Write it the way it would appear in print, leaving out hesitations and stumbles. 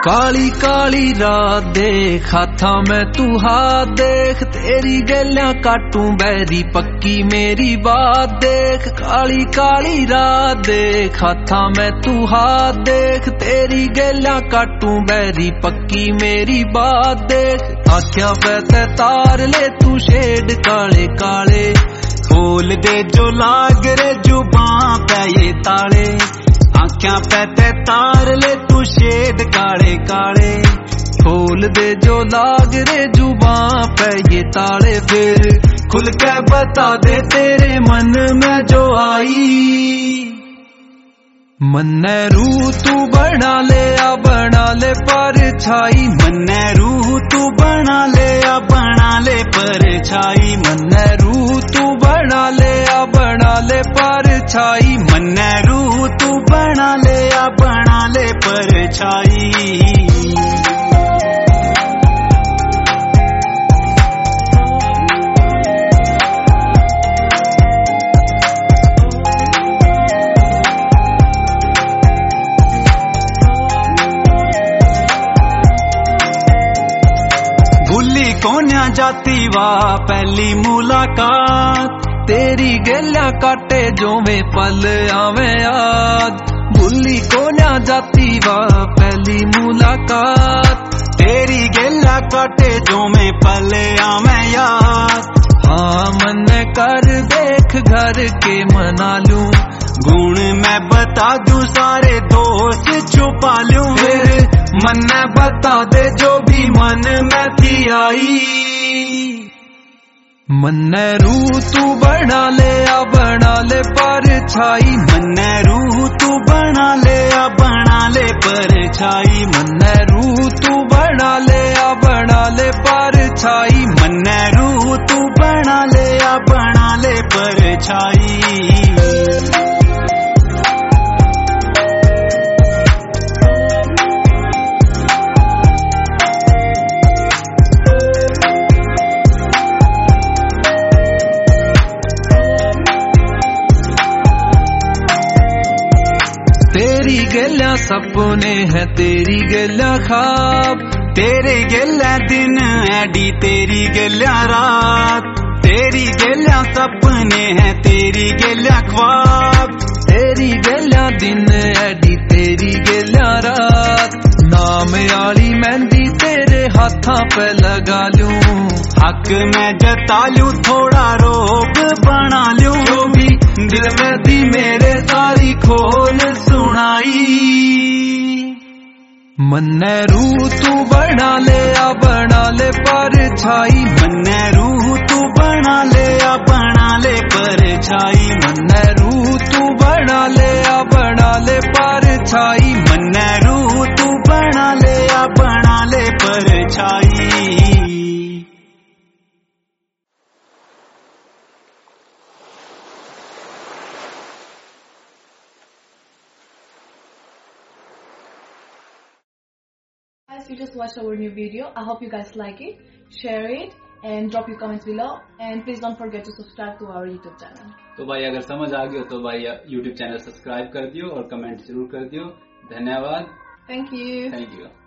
काली काली रात देख हाथा में तू हाथ देख, तेरी गलियां काटूं बैरी पक्की मेरी बात देख। काली काली रात देख हाथा में तू हाथ देख, तेरी गलियां काटूं बैरी पक्की मेरी बात देख। आख्या पे ते तार ले तू शेड काले काले, खोल दे जो लाग रे जुबां पे ये ताले। आख्या पे ते तार ले तू शेड काले काले, खोल दे जो लाग रे जुबां पे ये ताले। फिर खुल के बता दे तेरे मन में जो आई, मन्ने रूह तू बना ले आ बना ले परछाई। मन्ने रूह तू बना ले आ बना ले परछाई। मन्ने रूह तू बना ले आ बना ले परछाई। मन्ने रूह तू बना ले आ बना ले परछाई। भुली कोन्या जाती वा पहली मुलाकात, तेरी गलियां काटे जोवे पल आवे याद। भुली कोन्या जाती वा पहली मुलाकात, तेरी गलियां काटे जोवे पल आवे याद। हाँ मन कर देख घर के मना लूं, गुण मैं बता दूं सारे दोस्त छुपा लूं। फिर मन बता दे जो भी मन में थी आई, मन्ने रूह तू बना ले आ बना ले परछाई। मन्ने रूह तू बना ले आ बना ले परछाई। मन्ने रूह तू बना ले आ बना ले परछाई। मन्ने रूह तू बना ले आ बना ले परछाई। तेरी गलियां सपने हैं तेरी गलियां ख्वाब, तेरे गलियां दिन ऐडी तेरी गलियां रात। तेरी गलियां सपने हैं तेरी गलियां ख्वाब, तेरी गलियां दिन ऐडी तेरी गलियां रात। नाम आली मेहंदी तेरे हाथां पे लगा लूं, हक मैं जता लूं थोड़ा रोब बना लूं। जो भी दिल में दी मेरे सारी खोल सुनाई, मन्ने रूह तू बना ले आ बना ले परछाई। मन्ने रूह तू बना ले आ बना ले परछाई। मन्ने रूह तू बना ले आ बना ले परछाई। मन्ने रूह तू बना ले आ बना ले परछाई। Guys, we just watched our new video. I hope you guys like it. Share it and drop your comments below. And please don't forget to subscribe to our YouTube channel. तो भाई अगर समझ आ गया तो भाई YouTube चैनल सब्सक्राइब कर दियो और कमेंट जरूर कर दियो। धन्यवाद। Thank you. Thank you.